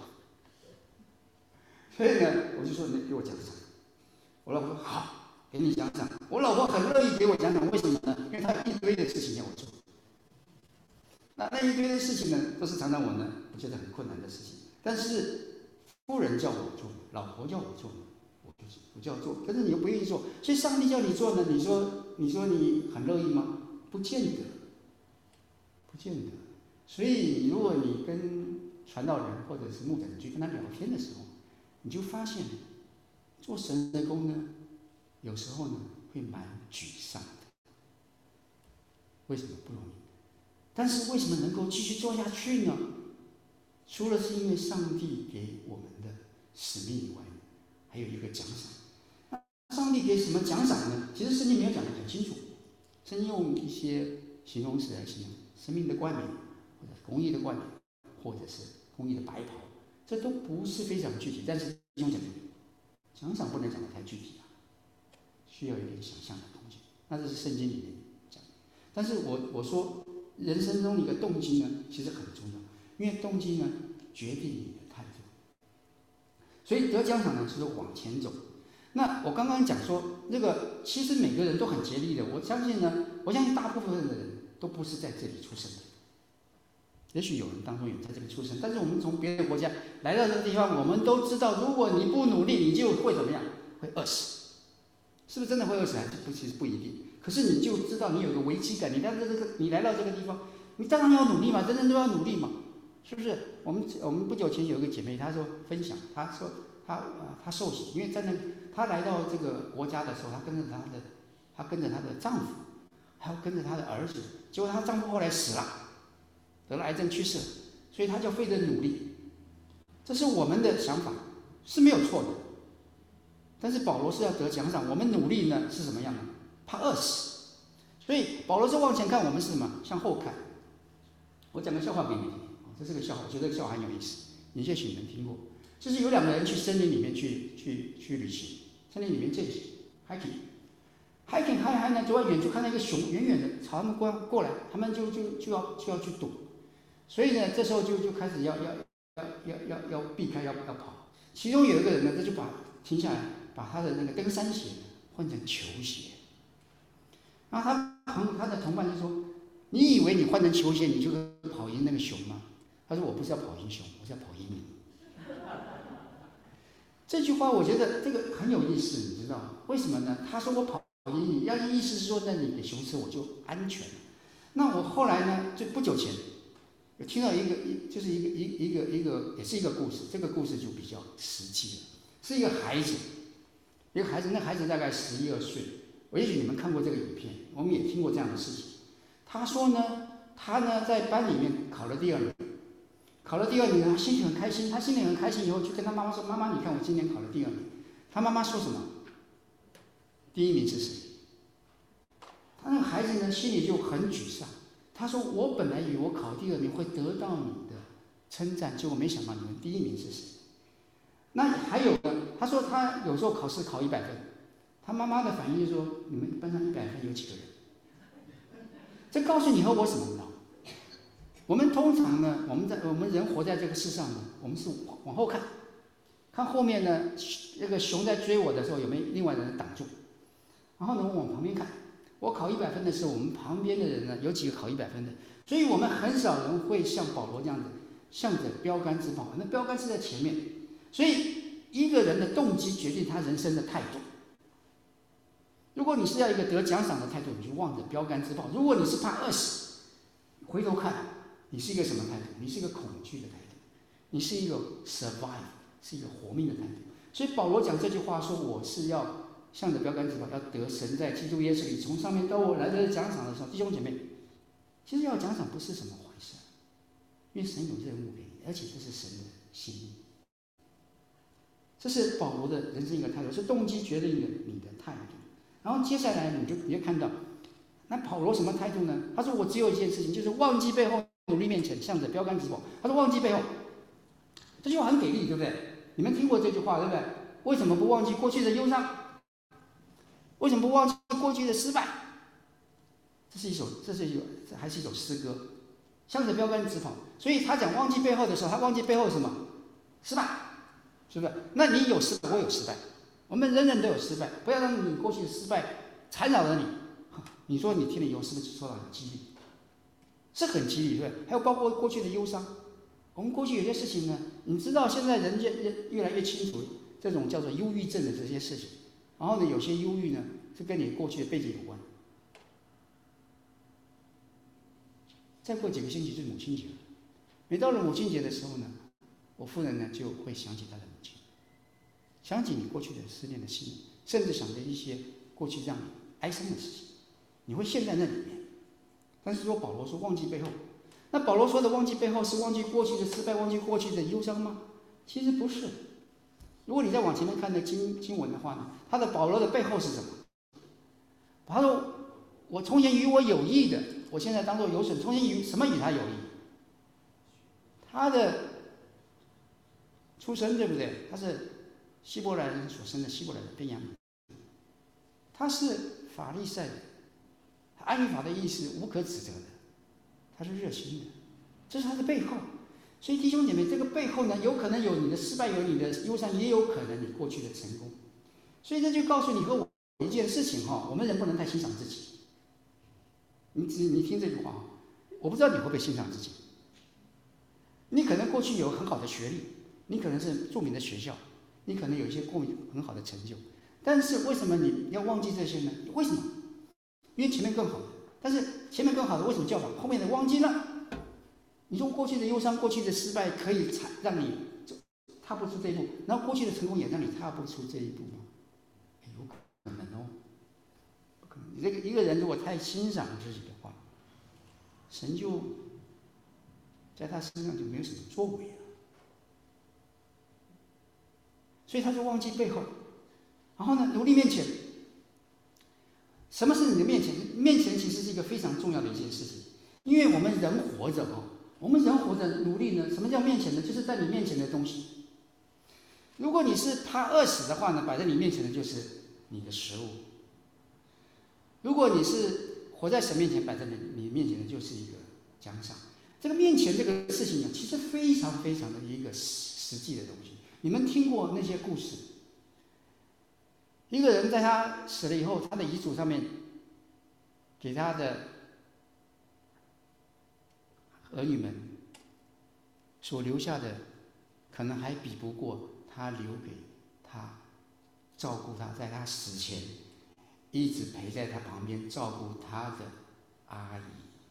所以呢，我就说你给我奖赏。我老婆说好，给你奖赏。我老婆很乐意给我奖赏，为什么呢？因为她有一堆的事情要我做。那那一堆的事情呢，都是常常我呢，我觉得很困难的事情。但是夫人叫我做，老婆叫我做，我就我就要做。可是你又不愿意做，所以上帝叫你做呢，你说你说你很乐意吗？不见得，不见得。所以如果你跟传道人或者是牧者你去跟他聊天的时候，你就发现。做神的工呢，有时候呢会蛮沮丧的。为什么不容易？但是为什么能够继续做下去呢？除了是因为上帝给我们的使命以外，还有一个奖赏。那上帝给什么奖赏呢？其实圣经没有讲得很清楚，圣经用一些形容词来形容生命的冠冕，或者公义的冠冕，或者是公义的白袍，这都不是非常具体。但是用讲奖赏不能讲得太具体啊，需要有点想象的空间。那这是圣经里面讲的。但是我我说，人生中一个动机呢，其实很重要，因为动机呢决定你的态度。所以得奖赏呢，就是往前走。那我刚刚讲说，那个其实每个人都很竭力的。我相信呢，我相信大部分的人都不是在这里出生的。也许有人当中有在这里出生，但是我们从别的国家来到这个地方，我们都知道，如果你不努力，你就会怎么样？会饿死。是不是真的会饿死？还是不？其实不一定。可是你就知道你有个危机感，你来到这个，你来到这个地方，你当然要努力嘛，人人都要努力嘛。 是不是？我们我们不久前有一个姐妹，她说分享，她说她呃她受洗，因为在那她来到这个国家的时候，她跟着她的她跟着她的丈夫，还有跟着她的儿子，结果她丈夫后来死了，得了癌症去世了，所以她就费着努力。这是我们的想法是没有错的，但是保罗是要得奖赏，我们努力呢是什么样的？怕饿死，所以保罗是往前看，我们是什么？向后看。我讲个笑话给你听，这是个笑话，我觉得这个笑话很有意思，你也许能听过。就是有两个人去森林里面去去去旅行，森林里面践行 hiking，hiking 嗨嗨呢，走到远处看到一个熊，远远的朝他们过过来，他们就就就要就要去躲，所以呢，这时候就就开始要要要要要要避开，要要跑。其中有一个人呢，他就把停下来，把他的那个登山鞋换成球鞋。然后他同他的同伴就说：“你以为你换成球鞋，你就可以跑赢那个熊吗？”他说：“我不是要跑赢熊，我是要跑赢你。”这句话我觉得这个很有意思，你知道为什么呢？他说我跑赢你，要意思是说，那你给熊吃我就安全了。那我后来呢，就不久前有听到一个一就是一个一一个一个也是一个故事，这个故事就比较实际了，是一个孩子，一个孩子，那孩子大概十一二岁，也许你们看过这个影片，我们也听过这样的事情。他说呢，他呢在班里面考了第二名。考了第二名，他心情很开心。他心里很开心以后，就跟他妈妈说：“妈妈，你看我今年考了第二名。”他妈妈说什么？第一名是谁？他那个孩子呢，心里就很沮丧。他说：“我本来以为我考第二名会得到你的称赞，结果没想到你们第一名是谁？”那还有呢？他说他有时候考试考一百分，他妈妈的反应就说：“你们班上一百分有几个人？”这告诉你和我什么呢？我们通常呢，我们在我们人活在这个世上呢，我们是往后看，看后面呢，那个熊在追我的时候有没有另外人挡住，然后呢，我往旁边看，我考一百分的时候，我们旁边的人呢有几个考一百分的，所以我们很少人会像保罗这样子，向着标杆直跑，那标杆是在前面，所以一个人的动机决定他人生的态度。如果你是要一个得奖赏的态度，你就望着标杆直跑；如果你是怕饿死，回头看。你是一个什么态度？你是一个恐惧的态度，你是一个 survive， 是一个活命的态度。所以保罗讲这句话说：“我是要向着标杆直跑，要得神在基督耶稣里从上面到我来的奖赏的时候。”弟兄姐妹，其实要奖赏不是什么坏事，因为神有任务给你，而且这是神的心意。这是保罗的人生一个态度，是动机决定了你的态度。然后接下来你就你就看到，那保罗什么态度呢？他说：“我只有一件事情，就是忘记背后。”努力面前，向着标杆直跑。他说：“忘记背后。”这句话很给力，对不对？你们听过这句话，对不对？为什么不忘记过去的忧伤？为什么不忘记过去的失败？这是一首，这是一首，这还是一首诗歌，向着标杆直跑。所以他讲忘记背后的时候，他忘记背后什么？失败，是不是？那你有失败，我有失败，我们人人都有失败，不要让你过去的失败缠绕了你。你说你听了以后是不是受到了激励？是很激励，对不对？还有包括过去的忧伤，我们过去有些事情呢，你知道现在人越越来越清楚这种叫做忧郁症的这些事情，然后呢，有些忧郁呢是跟你过去的背景有关。再过几个星期就是母亲节了，每到了母亲节的时候呢，我夫人呢就会想起她的母亲，想起你过去的思念的心，甚至想着一些过去让你哀伤的事情，你会陷在那里面。但是说保罗说忘记背后，那保罗说的忘记背后是忘记过去的失败，忘记过去的忧伤吗？其实不是。如果你再往前面看的经经文的话呢，他的保罗的背后是什么？他说：“我从前与我有益的，我现在当作有损。从前与什么与他有益？他的出身对不对？他是希伯来人所生的希伯来人便雅悯，他是法利赛人。”安于法的意思无可指责的，他是热心的，这是他的背后。所以弟兄姐妹，这个背后呢，有可能有你的失败，有你的忧伤，也有可能你过去的成功。所以这就告诉你和我一件事情哈，我们人不能太欣赏自己。你你听这句话，我不知道你会不会欣赏自己。你可能过去有很好的学历，你可能是著名的学校，你可能有一些过很好的成就，但是为什么你要忘记这些呢？为什么？因为前面更好的，但是前面更好的为什么叫好？后面的忘记了， 你说过去的忧伤、过去的失败，可以让你踏不出这一步，然后过去的成功也让你踏不出这一步吗？有可能哦，不可能。这个一个人如果太欣赏自己的话，神就在他身上就没有什么作为了，所以他就忘记背后，然后呢，努力面前。什么是你的面前？面前其实是一个非常重要的一件事情，因为我们人活着哦，我们人活着努力呢，什么叫面前呢？就是在你面前的东西。如果你是怕饿死的话呢，摆在你面前的就是你的食物；如果你是活在神面前，摆在你面前的就是一个奖赏。这个面前这个事情呢，其实非常非常的一个实际的东西。你们听过那些故事？一个人在他死了以后，他的遗嘱上面给他的儿女们所留下的，可能还比不过他留给他照顾他，在他死前一直陪在他旁边照顾他的阿姨，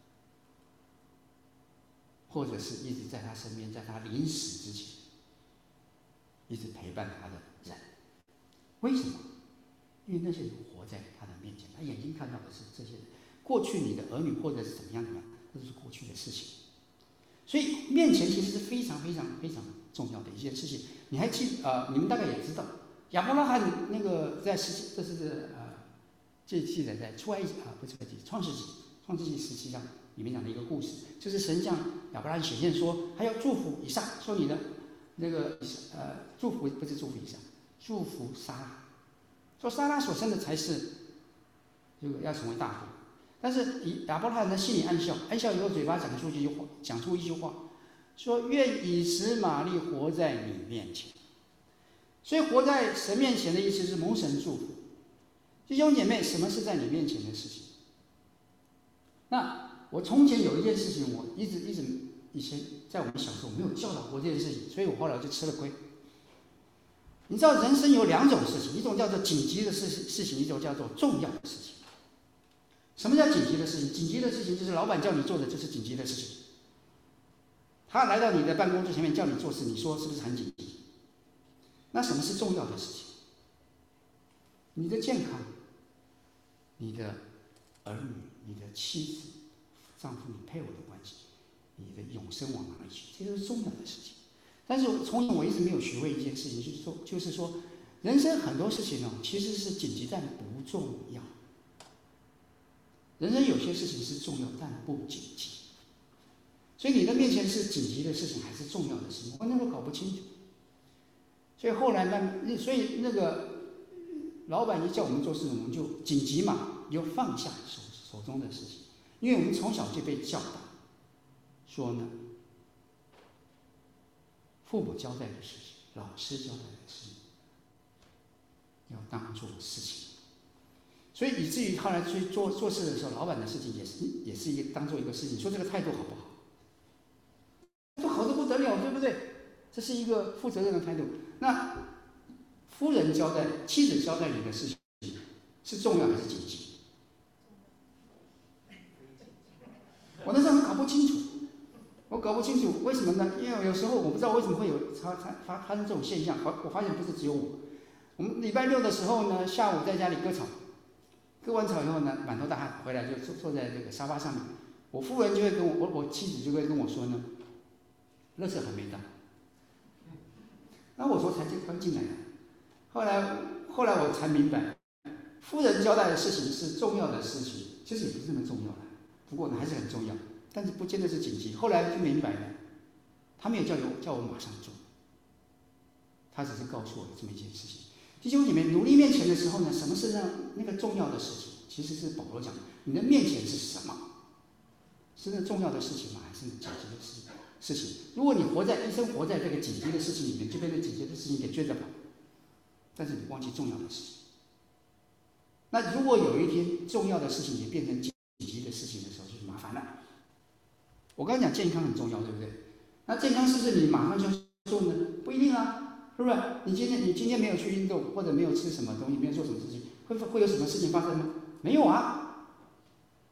或者是一直在他身边，在他临死之前一直陪伴他的人。为什么？因为那些人活在他的面前，他眼睛看到的是这些人。过去你的儿女或者是怎么样怎么样，这是过去的事情。所以面前其实是非常非常非常重要的一件事情。你还记呃，你们大概也知道，亚伯拉罕那个在十七，这是呃，这记载在出埃及啊，不是出埃及，创世纪，创世纪十七章里面讲的一个故事，就是神向亚伯拉罕显现说，还要祝福以撒，说你的那个呃，祝福不是祝福以撒，祝福撒拉。说撒拉所生的才是这个要成为大国，但是亚伯拉罕在心里暗笑，暗笑以后嘴巴讲出一句话，讲出一句话，说愿以实玛利活在你面前。所以活在神面前的意思是蒙神祝福。弟兄姐妹，什么是在你面前的事情？那我从前有一件事情，我一直一直以前在我们小时候没有教导过这件事情，所以我后来就吃了亏。你知道人生有两种事情，一种叫做紧急的事事情，一种叫做重要的事情。什么叫紧急的事情？紧急的事情就是老板叫你做的，就是紧急的事情。他来到你的办公室前面叫你做事，你说是不是很紧急？那什么是重要的事情？你的健康，你的儿女，你的妻子、丈夫、你配偶的关系，你的永生往哪里去？这都是重要的事情。但是从前我一直没有学会一件事情，就是说，就是说，人生很多事情呢，其实是紧急但不重要。人生有些事情是重要但不紧急，所以你的面前是紧急的事情还是重要的事情，我那时候搞不清楚。所以后来呢，所以那个老板一叫我们做事，我们就紧急嘛，就放下手手中的事情，因为我们从小就被教导说呢。父母交代的事情，老师交代的事情，要当做事情，所以以至于后来去做做事的时候，老板的事情也是也是一个当做一个事情。说这个态度好不好？都好得不得了，对不对？这是一个负责任的态度。那夫人交代、妻子交代你的事情是重要还是紧急？我那时候搞不清楚。我搞不清楚为什么呢？因为有时候我不知道为什么会有发发发生这种现象。我发现不是只有我。我们礼拜六的时候呢，下午在家里割草，割完草以后呢，满头大汗，回来就坐坐在这个沙发上面。我夫人就会跟我，我我妻子就会跟我说呢，垃圾还没到。那我说才进刚进来的。后来后来我才明白，夫人交代的事情是重要的事情，其实也不是那么重要的，不过呢还是很重要。但是不见得是紧急。后来就明白了，他没有叫我叫我马上做，他只是告诉我这么一件事情。弟兄姐妹，努力面前的时候呢，什么是让那个重要的事情？其实是保罗讲，你的面前是什么？是那重要的事情吗？还是紧急的事事情？如果你活在一生活在这个紧急的事情里面，就被这紧急的事情给追着跑，但是你忘记重要的事情。那如果有一天重要的事情也变成紧急的事情的时候，就是麻烦了。我刚才讲健康很重要，对不对？那健康是不是你马上就做呢？不一定啊，是不是？你今天你今天没有去运动，或者没有吃什么东西，没有做什么事情，会会有什么事情发生吗？没有啊。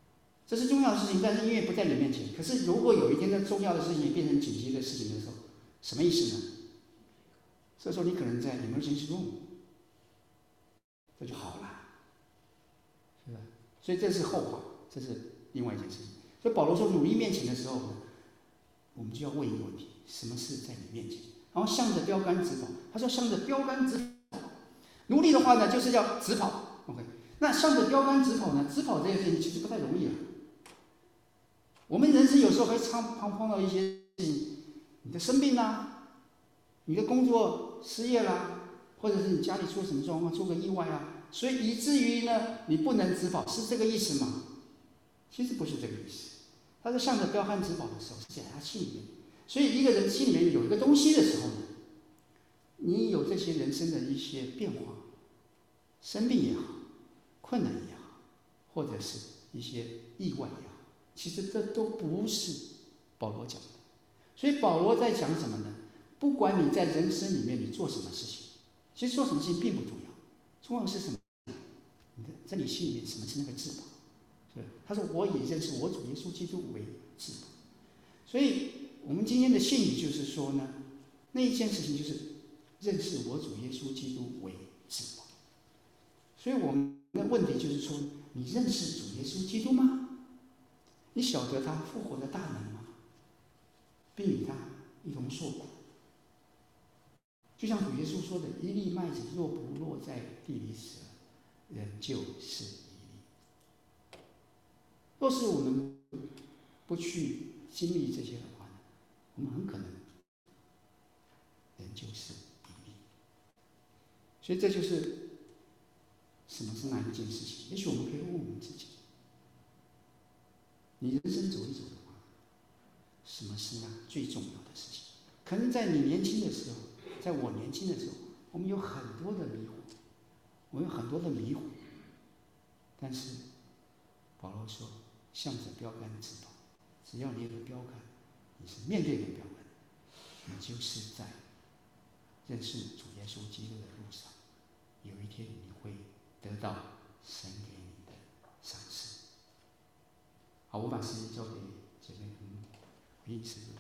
这是重要的事情，但是因为不在你面前。可是如果有一天这重要的事情变成紧急的事情的时候，什么意思呢？这时候你可能在 emergency room， 这就好了，是吧？所以这是后话，这是另外一件事情。所以保罗说，努力面前的时候呢，我们就要问一个问题：什么事在你面前？然后向着标杆直跑。他说向着标杆直跑。努力的话呢，就是要直跑。OK， 那向着标杆直跑呢？直跑这件事情其实不太容易了。我们人生有时候会常常碰到一些事情，你的生病啦，你的工作失业啦，或者是你家里出了什么状况，出个意外啊，所以以至于呢，你不能直跑，是这个意思吗？其实不是这个意思。他是向着标杆直跑的时候，是在他心里面。所以一个人心里面有一个东西的时候呢，你有这些人生的一些变化，生病也好，困难也好，或者是一些意外也好，其实这都不是保罗讲的。所以保罗在讲什么呢？不管你在人生里面你做什么事情，其实做什么事情并不重要，重要的是什么？你的在你心里面什么是那个至宝？是他说我也认识我主耶稣基督为至宝。所以我们今天的信语就是说呢，那一件事情就是认识我主耶稣基督为至宝。所以我们的问题就是说，你认识主耶稣基督吗？你晓得他复活的大能吗？并与他一同受苦。就像主耶稣说的：“一粒麦子若不落在地里死了，人就是一粒。”若是我们不去经历这些的话，我们很可能人就是一粒。所以这就是什么是那一件事情。也许我们可以问我们自己：你人生走一走的话，什么是那最重要的事情？可能在你年轻的时候，在我年轻的时候，我们有很多的迷惑，我们有很多的迷惑。但是保罗说，向着标杆直跑。只要你有个标杆，你是面对一个标杆，你就是在认识主耶稣基督的路上，有一天你会得到神给你的赏赐。好，我把时间交给姐妹们回应神。